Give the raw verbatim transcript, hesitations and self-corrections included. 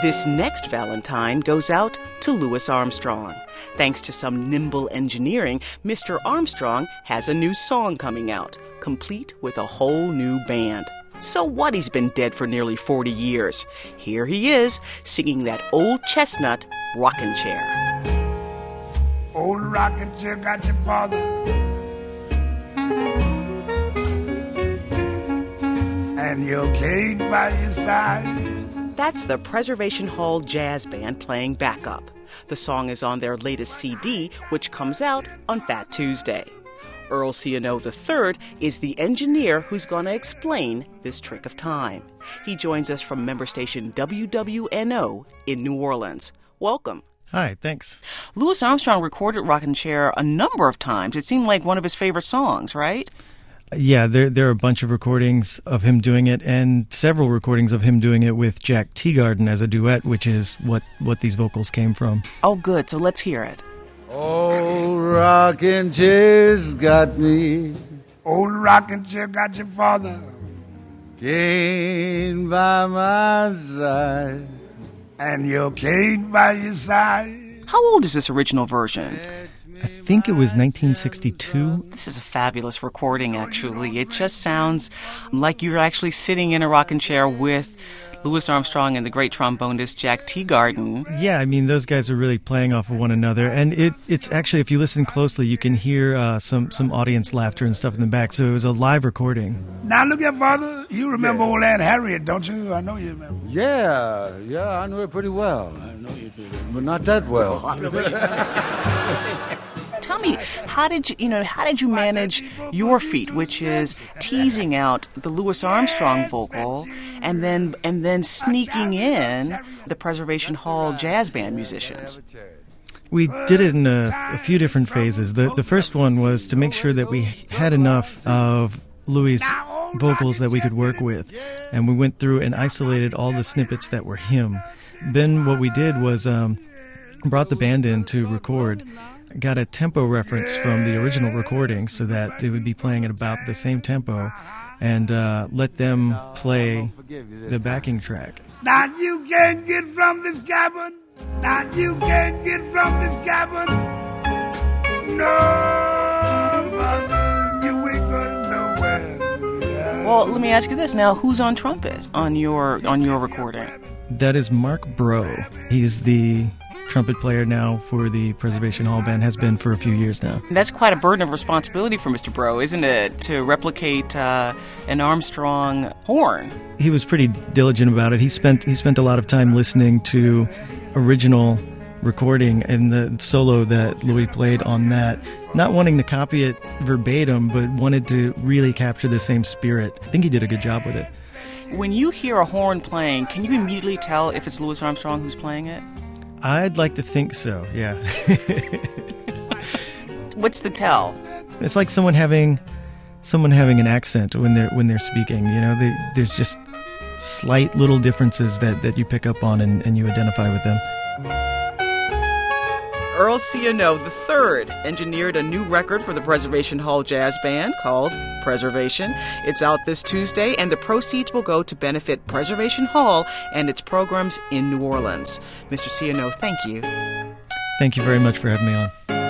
This next Valentine goes out to Louis Armstrong. Thanks to some nimble engineering, Mister Armstrong has a new song coming out, complete with a whole new band. So what, he's been dead for nearly forty years. Here he is, singing that old chestnut rocking chair. Old rocking chair got your father, and your cane by your side. That's the Preservation Hall Jazz Band playing backup. The song is on their latest C D, which comes out on Fat Tuesday. Earl Ciano the third is the engineer who's going to explain this trick of time. He joins us from member station W W N O in New Orleans. Welcome. Hi, thanks. Louis Armstrong recorded Rockin' Chair a number of times. It seemed like one of his favorite songs, right? Yeah, there there are a bunch of recordings of him doing it, and several recordings of him doing it with Jack Teagarden as a duet, which is what, what these vocals came from. Oh, good. So let's hear it. Old rocking chair's got me. Old rocking chair got your father, Cane by my side. and your cane by your side. How old is this original version? I think it was nineteen sixty-two. This is a fabulous recording, actually. It just sounds like you're actually sitting in a rocking chair with Louis Armstrong and the great trombonist Jack Teagarden. Yeah, I mean, those guys are really playing off of one another. And it, it's actually, if you listen closely, you can hear uh, some, some audience laughter and stuff in the back. So it was a live recording. Now look at father. You remember old Aunt Harriet, don't you? I know you remember. Yeah, yeah, I know it pretty well. I know you do, but not that well. Tell me, how did you, you know, how did you manage your feat, which is teasing out the Louis Armstrong vocal and then and then sneaking in the Preservation Hall Jazz Band musicians? We did it in a, a few different phases. The the first one was to make sure that we had enough of Louis' vocals that we could work with, and we went through and isolated all the snippets that were him. Then what we did was um, brought the band in to record. Got a tempo reference from the original recording so that they would be playing at about the same tempo, and uh, let them play the backing track. Now you can't get from this cabin. Now you can't get from this cabin. No, mother, you ain't going nowhere. Well, let me ask you this now: who's on trumpet on your on your recording? That is Mark Bro. He's the trumpet player now for the Preservation Hall Band, has been for a few years now. That's quite a burden of responsibility for Mister Bro, isn't it, to replicate uh, an Armstrong horn? He was pretty diligent about it. He spent he spent a lot of time listening to original recording and the solo that Louis played on that, not wanting to copy it verbatim, but wanted to really capture the same spirit. I think he did a good job with it. When you hear a horn playing, can you immediately tell if it's Louis Armstrong who's playing it? I'd like to think so, yeah. What's the tell? It's like someone having someone having an accent when they're when they're speaking. You know, they, there's just slight little differences that, that you pick up on and, and you identify with them. Earl Ciano the third engineered a new record for the Preservation Hall Jazz Band called Preservation. It's out this Tuesday, and the proceeds will go to benefit Preservation Hall and its programs in New Orleans. Mister Ciano, thank you. Thank you very much for having me on.